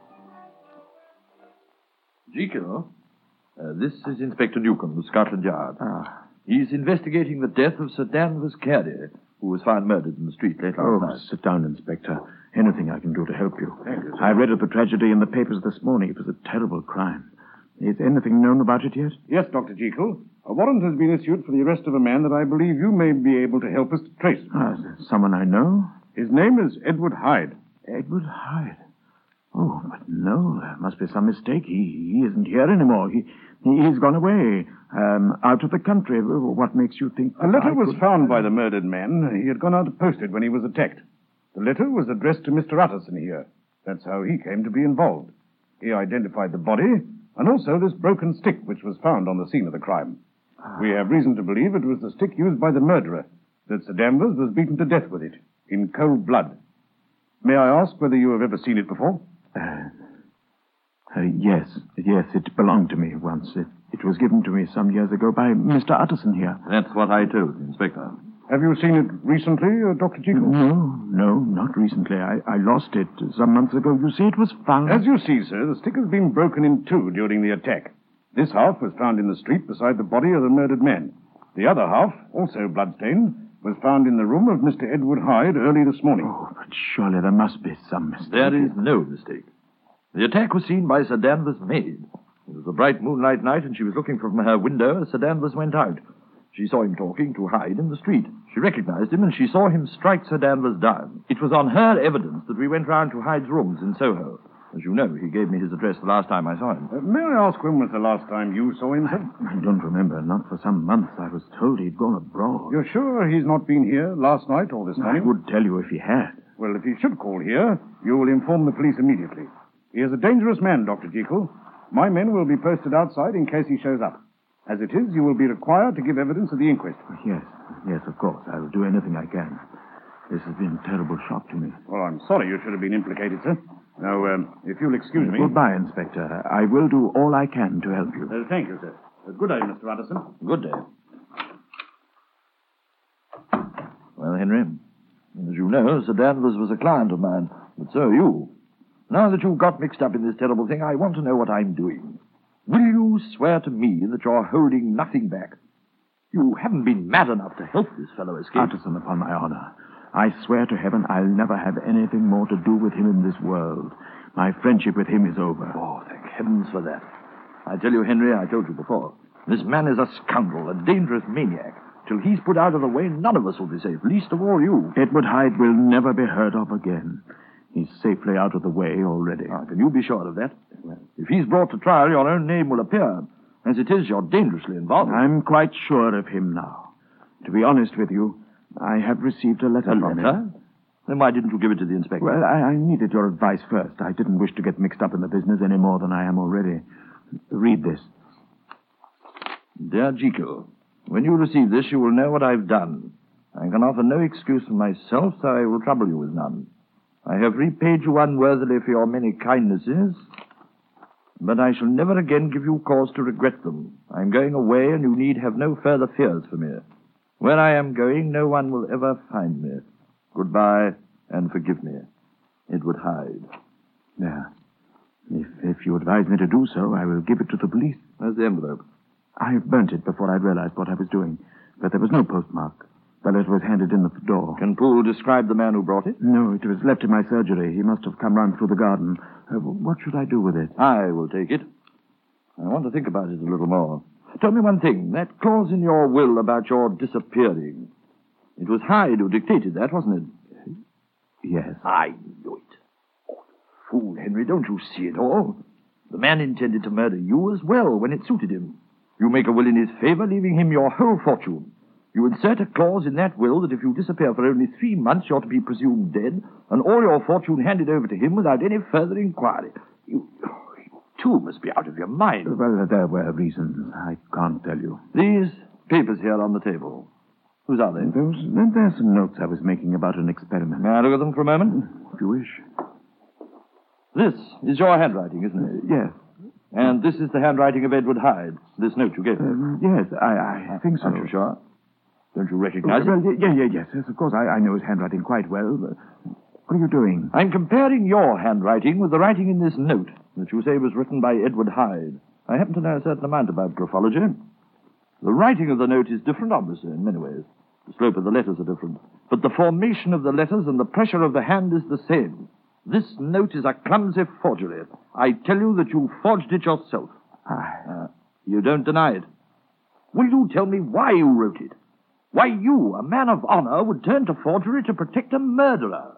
Jekyll, uh, this is Inspector Newcomb of Scotland Yard. Ah. He's investigating the death of Sir Danvers Carey, who was found murdered in the street late last oh, night. Sit down, Inspector. Anything I can do to help you. Thank you, sir. I read of the tragedy in the papers this morning. It was a terrible crime. Is anything known about it yet? Yes, Doctor Jekyll. A warrant has been issued for the arrest of a man that I believe you may be able to help us to trace. Ah, someone I know? His name is Edward Hyde. Edward Hyde? Oh, but no, there must be some mistake. He, he isn't here anymore. He, he, he's gone away, um, out of the country. What makes you think... A letter I was could... found by the murdered man. He had gone out to post it when he was attacked. The letter was addressed to Mister Utterson here. That's how he came to be involved. He identified the body, and also this broken stick which was found on the scene of the crime. Ah. We have reason to believe it was the stick used by the murderer, that Sir Danvers was beaten to death with it, in cold blood. May I ask whether you have ever seen it before? Uh, uh, yes, yes, it belonged to me once. It, it was given to me some years ago by Mister Utterson here. That's what I told the Inspector. Have you seen it recently, uh, Doctor Jekyll? No, no, not recently. I, I lost it some months ago. You see, it was found... As you see, sir, the stick has been broken in two during the attack. This half was found in the street beside the body of the murdered man. The other half, also bloodstained, was found in the room of Mister Edward Hyde early this morning. Oh, but surely there must be some mistake. There is no mistake. The attack was seen by Sir Danvers' maid. It was a bright moonlight night, and she was looking from her window as Sir Danvers went out. She saw him talking to Hyde in the street. She recognized him, and she saw him strike Sir Danvers down. It was on her evidence that we went round to Hyde's rooms in Soho. As you know, he gave me his address the last time I saw him. Uh, may I ask when was the last time you saw him, sir? I, I don't remember. Not for some months. I was told he'd gone abroad. You're sure he's not been here last night or this morning? I would tell you if he had. Well, if he should call here, you will inform the police immediately. He is a dangerous man, Doctor Jekyll. My men will be posted outside in case he shows up. As it is, you will be required to give evidence at the inquest. Yes, yes, of course. I will do anything I can. This has been a terrible shock to me. Well, I'm sorry you should have been implicated, sir. Now, um, if you'll excuse me... Goodbye, Inspector. I will do all I can to help you. Uh, thank you, sir. Uh, good day, Mister Utterson. Good day. Well, Henry, as you know, Sir Danvers was a client of mine, but so are you. Now that you've got mixed up in this terrible thing, I want to know what I'm doing. Will you swear to me that you're holding nothing back? You haven't been mad enough to help this fellow escape. Utterson, upon my honor, I swear to heaven I'll never have anything more to do with him in this world. My friendship with him is over. Oh, thank heavens for that. I tell you, Henry, I told you before, this man is a scoundrel, a dangerous maniac. Till he's put out of the way, none of us will be safe, least of all you. Edward Hyde will never be heard of again. He's safely out of the way already. Ah, can you be sure of that? If he's brought to trial, your own name will appear. As it is, you're dangerously involved. I'm quite sure of him now. To be honest with you, I have received a letter a from letter? him. Then why didn't you give it to the inspector? Well, I, I needed your advice first. I didn't wish to get mixed up in the business any more than I am already. Read this. Dear Jekyll, when you receive this, you will know what I've done. I can offer no excuse for myself, so I will trouble you with none. I have repaid you unworthily for your many kindnesses, but I shall never again give you cause to regret them. I'm going away, and you need have no further fears for me. Where I am going, no one will ever find me. Goodbye, and forgive me. Edward Hyde. Yeah. If, if you advise me to do so, I will give it to the police. Where's the envelope? I burnt it before I realized what I was doing, but there was no postmark. The letter was handed in at the door. Can Poole describe the man who brought it? No, it was left in my surgery. He must have come round through the garden. Uh, what should I do with it? I will take it. I want to think about it a little more. Tell me one thing. That clause in your will about your disappearing. It was Hyde who dictated that, wasn't it? Yes. I knew it. Oh, fool, Henry, don't you see it all? The man intended to murder you as well when it suited him. You make a will in his favor, leaving him your whole fortune. You insert a clause in that will that if you disappear for only three months, you're to be presumed dead, and all your fortune handed over to him without any further inquiry. You, you too must be out of your mind. Well, there were reasons. I can't tell you. These papers here on the table. Whose are they? Those, there's some notes I was making about an experiment. May I look at them for a moment? If you wish. This is your handwriting, isn't it? Uh, yes. And this is the handwriting of Edward Hyde, this note you gave me. Um, yes, I, I think so. Aren't you sure? Don't you recognize well, it? Yeah, yeah, yes, yes, of course. I, I know his handwriting quite well. But what are you doing? I'm comparing your handwriting with the writing in this note that you say was written by Edward Hyde. I happen to know a certain amount about graphology. The writing of the note is different, obviously, in many ways. The slope of the letters are different. But the formation of the letters and the pressure of the hand is the same. This note is a clumsy forgery. I tell you that you forged it yourself. Uh, you don't deny it. Will you tell me why you wrote it? Why you, a man of honor, would turn to forgery to protect a murderer?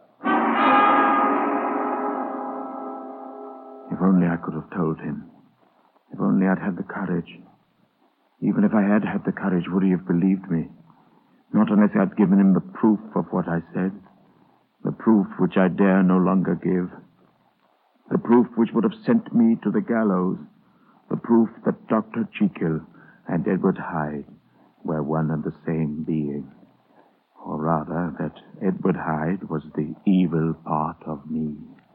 If only I could have told him. If only I'd had the courage. Even if I had had the courage, would he have believed me? Not unless I'd given him the proof of what I said. The proof which I dare no longer give. The proof which would have sent me to the gallows. The proof that Doctor Jekyll and Edward Hyde were one and the same being. Or rather, that Edward Hyde was the evil part of me.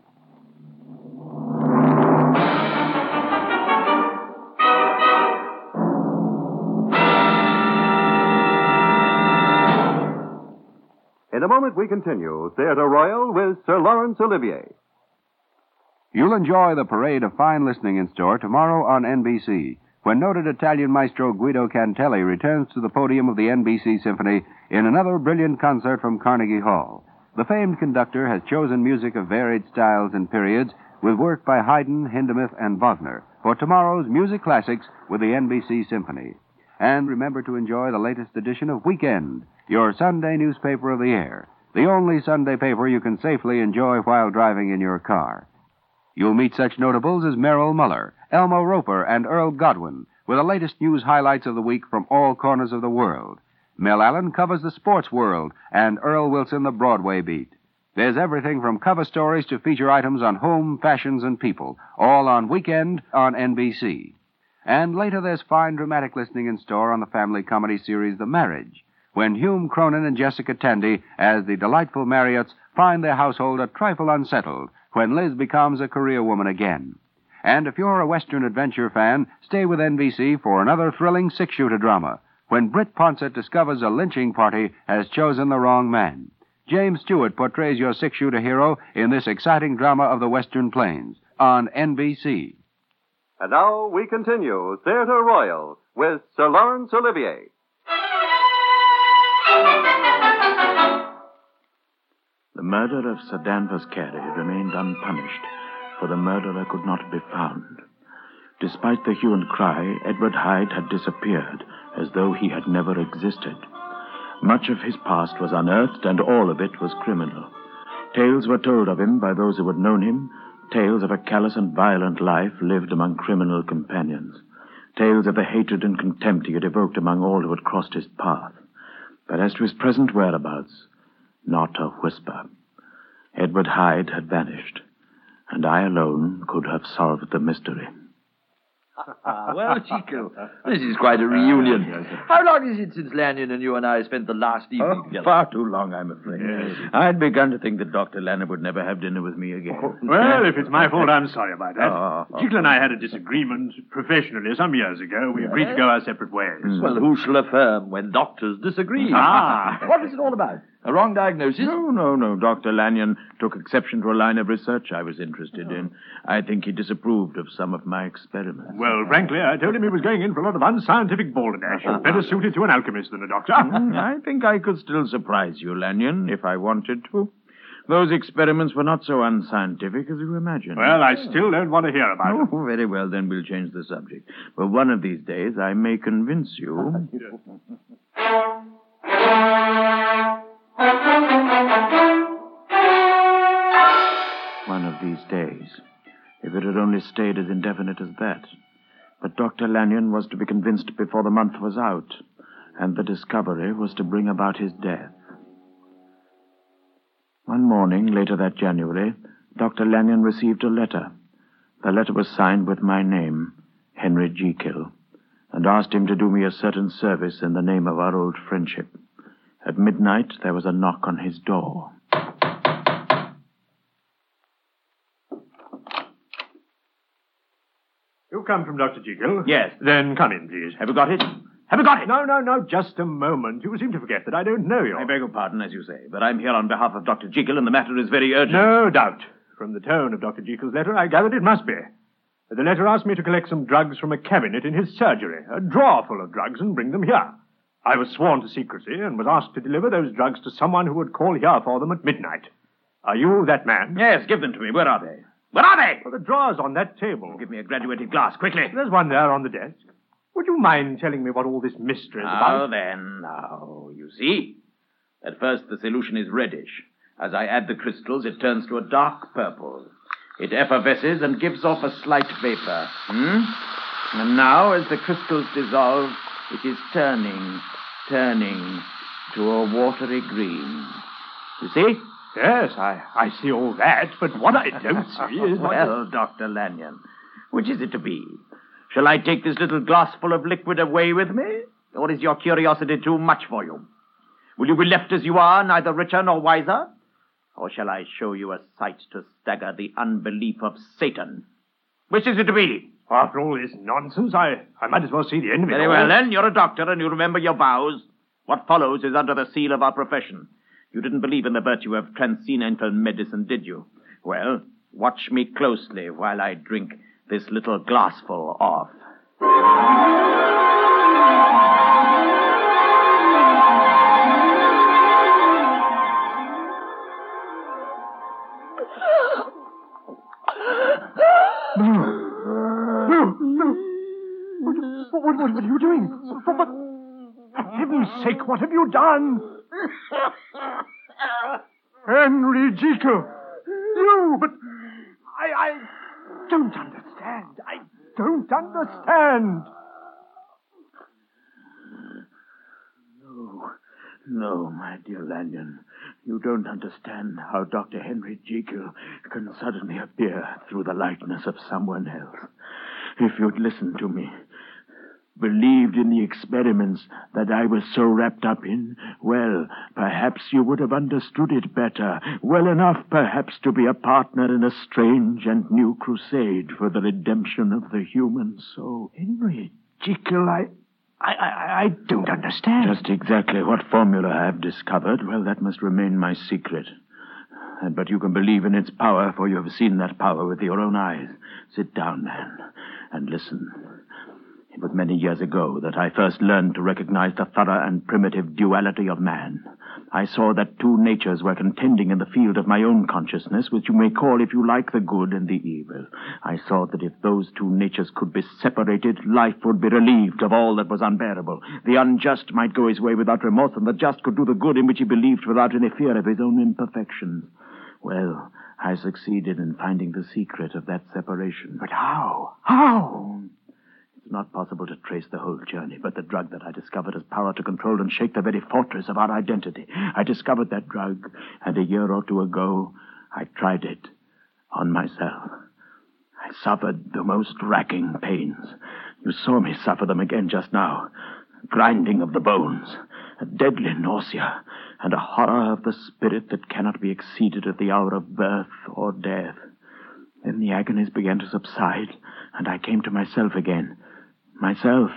In a moment, we continue Theatre Royal with Sir Laurence Olivier. You'll enjoy the parade of fine listening in store tomorrow on N B C, when noted Italian maestro Guido Cantelli returns to the podium of the N B C Symphony in another brilliant concert from Carnegie Hall. The famed conductor has chosen music of varied styles and periods with work by Haydn, Hindemith, and Wagner for tomorrow's music classics with the N B C Symphony. And remember to enjoy the latest edition of Weekend, your Sunday newspaper of the air, the only Sunday paper you can safely enjoy while driving in your car. You'll meet such notables as Merrill Muller, Elmo Roper, and Earl Godwin, with the latest news highlights of the week from all corners of the world. Mel Allen covers the sports world, and Earl Wilson the Broadway beat. There's everything from cover stories to feature items on home, fashions, and people, all on Weekend on N B C. And later there's fine dramatic listening in store on the family comedy series The Marriage, when Hume Cronin and Jessica Tandy, as the delightful Marriotts, find their household a trifle unsettled when Liz becomes a career woman again. And if you're a Western adventure fan, stay with N B C for another thrilling six-shooter drama, when Britt Ponsett discovers a lynching party has chosen the wrong man. James Stewart portrays your six-shooter hero in this exciting drama of the Western Plains on N B C. And now we continue Theatre Royal with Sir Laurence Olivier. The murder of Sir Danvers Carey remained unpunished, for the murderer could not be found. Despite the hue and cry, Edward Hyde had disappeared as though he had never existed. Much of his past was unearthed, and all of it was criminal. Tales were told of him by those who had known him, tales of a callous and violent life lived among criminal companions, tales of the hatred and contempt he had evoked among all who had crossed his path. But as to his present whereabouts, not a whisper. Edward Hyde had vanished, and I alone could have solved the mystery. Well, Chico, this is quite a reunion. How long is it since Lanyon and you and I spent the last evening Oh, together? far too long, I'm afraid. Yes. I'd begun to think that Doctor Lanyon would never have dinner with me again. Well, if it's my fault, I'm sorry about that. Oh, oh. Jekyll and I had a disagreement professionally some years ago. We agreed to go our separate ways. Well, who shall affirm when doctors disagree? Ah. What was it all about? A wrong diagnosis? No, no, no. Doctor Lanyon took exception to a line of research I was interested in. I think he disapproved of some of my experiments. Well, frankly, I told him he was going in for a lot of unscientific balderdash, and better suited to an alchemist than a doctor. Mm, I think I could still surprise you, Lanyon, if I wanted to. Those experiments were not so unscientific as you imagine. Well, I still don't want to hear about it. Oh, very well, then we'll change the subject. But one of these days, I may convince you. One of these days. If it had only stayed as indefinite as that. But Doctor Lanyon was to be convinced before the month was out, and the discovery was to bring about his death. One morning, later that January, Doctor Lanyon received a letter. The letter was signed with my name, Henry Jekyll, and asked him to do me a certain service in the name of our old friendship. At midnight, there was a knock on his door. You come from Doctor Jekyll? Yes. Then come in, please. Have you got it? Have you got it? No, no, no, just a moment. You seem to forget that I don't know you. I beg your pardon, as you say, but I'm here on behalf of Doctor Jekyll, and the matter is very urgent. No doubt. From the tone of Doctor Jekyll's letter, I gathered it must be. The letter asked me to collect some drugs from a cabinet in his surgery, a drawer full of drugs, and bring them here. I was sworn to secrecy and was asked to deliver those drugs to someone who would call here for them at midnight. Are you that man? Yes, give them to me. Where are they? Where are they? Well, the drawer's on that table. Give me a graduated glass, quickly. There's one there on the desk. Would you mind telling me what all this mystery is Now about? then, now, you see. At first, the solution is reddish. As I add the crystals, it turns to a dark purple. It effervesces and gives off a slight vapor. Hmm? And now, as the crystals dissolve, it is turning, turning to a watery green. You see? Yes, I, I see all that, but what I don't see is... Well, Doctor Lanyon, which is it to be? Shall I take this little glassful of liquid away with me? Or is your curiosity too much for you? Will you be left as you are, neither richer nor wiser? Or shall I show you a sight to stagger the unbelief of Satan? Which is it to be? After all this nonsense, I, I might as well see the end of it. Very all. well, then. You're a doctor, and you remember your vows. What follows is under the seal of our profession. You didn't believe in the virtue of transcendental medicine, did you? Well, watch me closely while I drink this little glassful off. No, no, no. What, what, what, what are you doing? What, what, for heaven's sake, what have you done? Henry Jekyll. You, but I, I don't understand. I don't understand. No, no, my dear Lanyon. You don't understand how Doctor Henry Jekyll can suddenly appear through the likeness of someone else. If you'd listen to me, believed in the experiments that I was so wrapped up in, well, perhaps you would have understood it better, well enough, perhaps, to be a partner in a strange and new crusade for the redemption of the human soul. Henry Jekyll, I... I, I, I don't understand. Just exactly what formula I have discovered, well, that must remain my secret. But you can believe in its power, for you have seen that power with your own eyes. Sit down, man, and listen. It was many years ago that I first learned to recognize the thorough and primitive duality of man. I saw that two natures were contending in the field of my own consciousness, which you may call, if you like, the good and the evil. I saw that if those two natures could be separated, life would be relieved of all that was unbearable. The unjust might go his way without remorse, and the just could do the good in which he believed without any fear of his own imperfections. Well, I succeeded in finding the secret of that separation. But how? How? It's not possible to trace the whole journey, but the drug that I discovered has power to control and shake the very fortress of our identity. I discovered that drug, and a year or two ago, I tried it on myself. I suffered the most racking pains. You saw me suffer them again just now. Grinding of the bones, a deadly nausea, and a horror of the spirit that cannot be exceeded at the hour of birth or death. Then the agonies began to subside, and I came to myself again. Myself,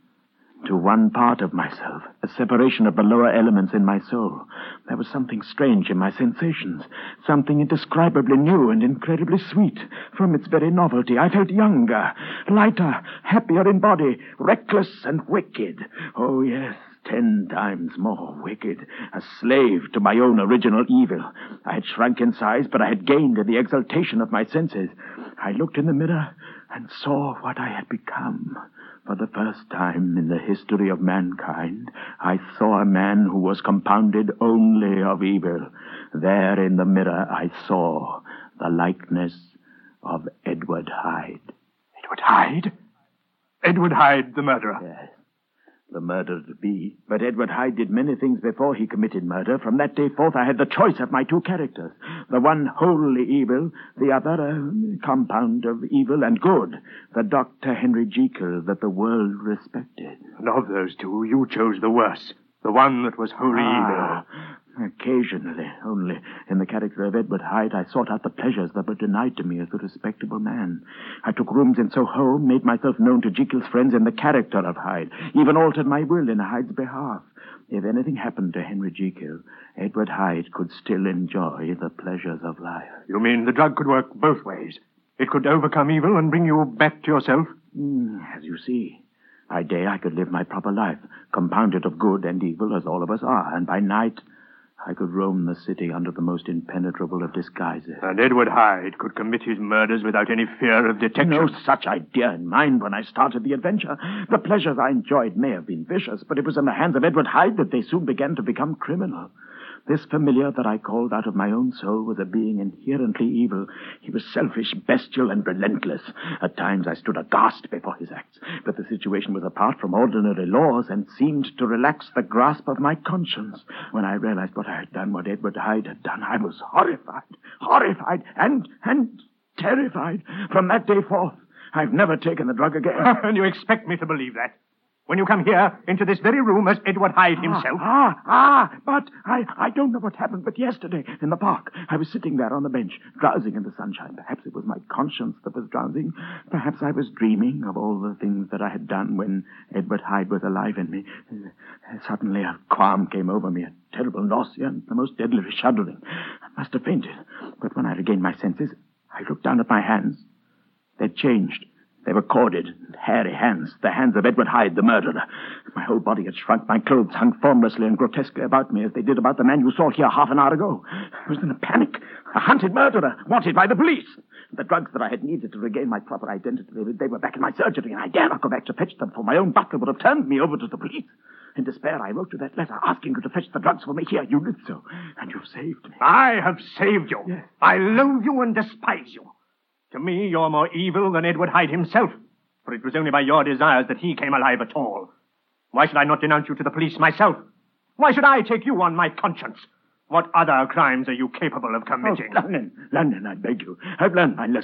to one part of myself, a separation of the lower elements in my soul. There was something strange in my sensations, something indescribably new and incredibly sweet. From its very novelty, I felt younger, lighter, happier in body, reckless and wicked. Oh, yes, ten times more wicked, a slave to my own original evil. I had shrunk in size, but I had gained in the exaltation of my senses. I looked in the mirror and saw what I had become. For the first time in the history of mankind, I saw a man who was compounded only of evil. There in the mirror I saw the likeness of Edward Hyde. Edward Hyde? Edward Hyde, the murderer? Yes, the murderer to be. But Edward Hyde did many things before he committed murder. From that day forth, I had the choice of my two characters. The one wholly evil, the other a compound of evil and good. The Doctor Henry Jekyll that the world respected. And of those two, you chose the worse. The one that was wholly ah, evil. Occasionally, only in the character of Edward Hyde, I sought out the pleasures that were denied to me as a respectable man. I took rooms in Soho, made myself known to Jekyll's friends in the character of Hyde, even altered my will in Hyde's behalf. If anything happened to Henry Jekyll, Edward Hyde could still enjoy the pleasures of life. You mean the drug could work both ways? It could overcome evil and bring you back to yourself? Mm, as you see. By day, I could live my proper life, compounded of good and evil as all of us are, and by night, I could roam the city under the most impenetrable of disguises. And Edward Hyde could commit his murders without any fear of detection? No such idea in mind when I started the adventure. The pleasures I enjoyed may have been vicious, but it was in the hands of Edward Hyde that they soon began to become criminal. This familiar that I called out of my own soul was a being inherently evil. He was selfish, bestial, and relentless. At times I stood aghast before his acts, but the situation was apart from ordinary laws and seemed to relax the grasp of my conscience. When I realized what I had done, what Edward Hyde had done, I was horrified, horrified, and, and terrified. From that day forth, I've never taken the drug again. And you expect me to believe that? When you come here, into this very room as Edward Hyde himself? Ah, ah, ah, but I, I don't know what happened, but yesterday, in the park, I was sitting there on the bench, drowsing in the sunshine. Perhaps it was my conscience that was drowsing. Perhaps I was dreaming of all the things that I had done when Edward Hyde was alive in me. Suddenly a qualm came over me, a terrible nausea and the most deadly shuddering. I must have fainted, but when I regained my senses, I looked down at my hands. They'd changed. They were corded, hairy hands, the hands of Edward Hyde, the murderer. My whole body had shrunk. My clothes hung formlessly and grotesquely about me as they did about the man you saw here half an hour ago. I was in a panic. A hunted murderer, wanted by the police. The drugs that I had needed to regain my proper identity, they were back in my surgery, and I dare not go back to fetch them, for my own butler would have turned me over to the police. In despair, I wrote you that letter asking you to fetch the drugs for me here. You did so, and you've saved me. I have saved you. Yes. I loathe you and despise you. To me, you're more evil than Edward Hyde himself, for it was only by your desires that he came alive at all. Why should I not denounce you to the police myself? Why should I take you on my conscience? What other crimes are you capable of committing? Oh, London, London, I beg you. I've learned my lesson.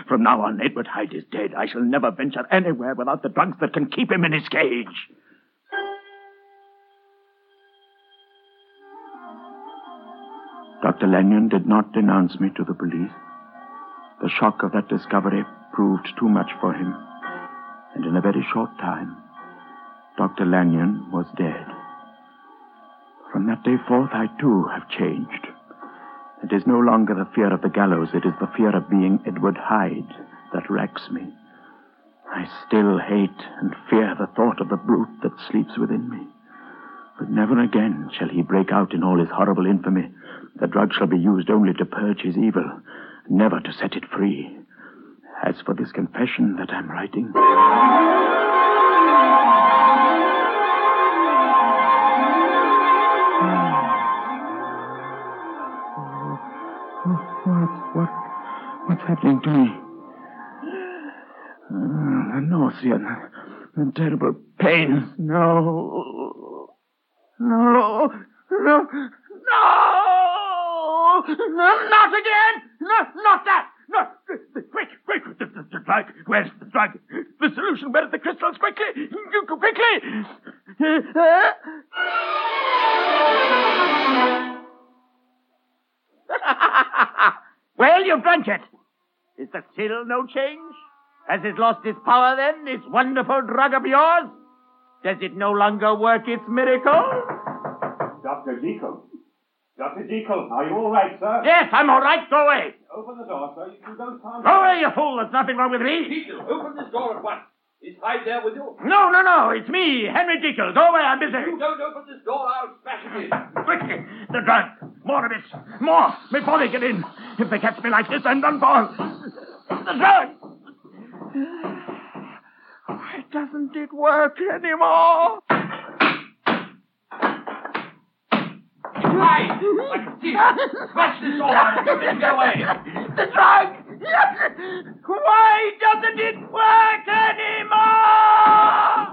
from now on Edward Hyde is dead, I shall never venture anywhere without the drugs that can keep him in his cage. Doctor Lanyon did not denounce me to the police. The shock of that discovery proved too much for him. And in a very short time, Doctor Lanyon was dead. From that day forth, I too have changed. It is no longer the fear of the gallows, it is the fear of being Edward Hyde that racks me. I still hate and fear the thought of the brute that sleeps within me. But never again shall he break out in all his horrible infamy. The drug shall be used only to purge his evil, never to set it free. As for this confession that I'm writing... What, what, what's happening to me? Uh, the nausea, the, the terrible pains. No. No. No. No! No, not again! No, not that! No! Quick, quick! The, the, the drug! Where's the drug? The solution, where are the crystals? Quickly! Quickly! Well, you've drunk it. Is there still no change? Has it lost its power, then, this wonderful drug of yours? Does it no longer work its miracle? Doctor Jekyll. Doctor Jekyll, are you all right, sir? Yes, I'm all right. Go away. Open the door, sir. You can go down. Go away, you fool. There's nothing wrong with me. Jekyll, open this door at once. Is Hyde there with you? No, no, no. It's me, Henry Jekyll. Go away. I'm busy. If you don't open this door, I'll smash it in. Quickly. The drug. More of it. More. Before they get in. If they catch me like this, I'm done for. The drug. Why doesn't it work anymore? Hyde! I can see it. Smash this door out and get away. The drug! Why doesn't it work anymore?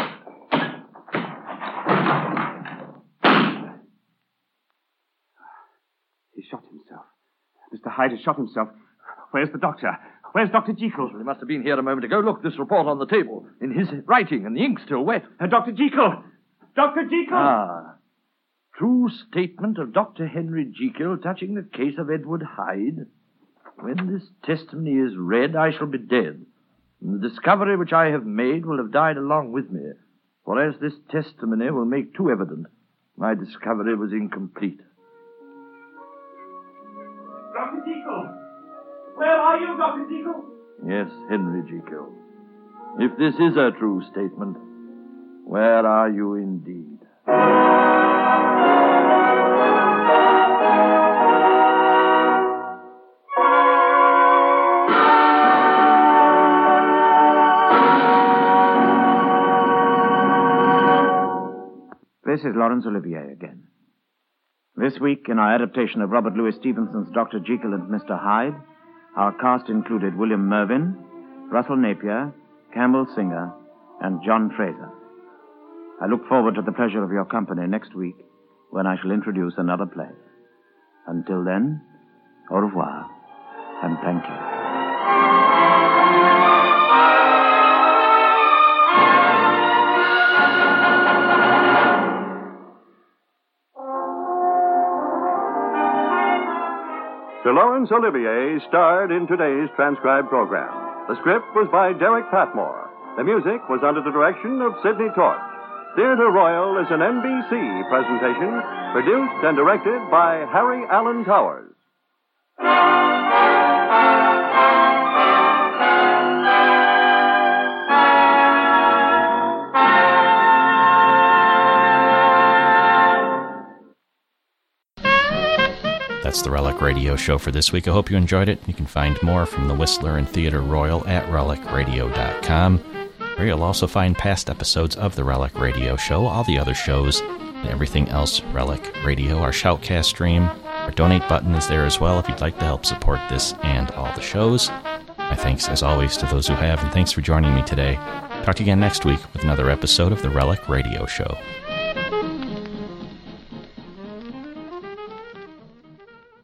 He shot himself. Mister Hyde has shot himself. Where's the doctor? Where's Doctor Jekyll? Well, he must have been here a moment ago. Look, this report on the table. In his writing, and the ink's still wet. Uh, Doctor Jekyll! Doctor Jekyll! Ah. True statement of Doctor Henry Jekyll touching the case of Edward Hyde. When this testimony is read, I shall be dead. And the discovery which I have made will have died along with me. For as this testimony will make too evident, my discovery was incomplete. Doctor Jekyll! Where are you, Doctor Jekyll? Yes, Henry Jekyll. If this is a true statement, where are you indeed? This is Laurence Olivier again. This week, in our adaptation of Robert Louis Stevenson's Doctor Jekyll and Mister Hyde, our cast included William Mervyn, Russell Napier, Campbell Singer, and John Fraser. I look forward to the pleasure of your company next week, when I shall introduce another play. Until then, au revoir, and thank you. Sir Laurence Olivier starred in today's transcribed program. The script was by Derek Patmore. The music was under the direction of Sidney Torch. Theatre Royal is an N B C presentation, produced and directed by Harry Allen Towers. That's the Relic Radio Show for this week. I hope you enjoyed it. You can find more from The Whistler and Theatre Royal at relic radio dot com, where you'll also find past episodes of the Relic Radio Show, all the other shows, and everything else Relic Radio. Our Shoutcast stream, our donate button is there as well if you'd like to help support this and all the shows. My thanks, as always, to those who have, and thanks for joining me today. Talk to you again next week with another episode of the Relic Radio Show.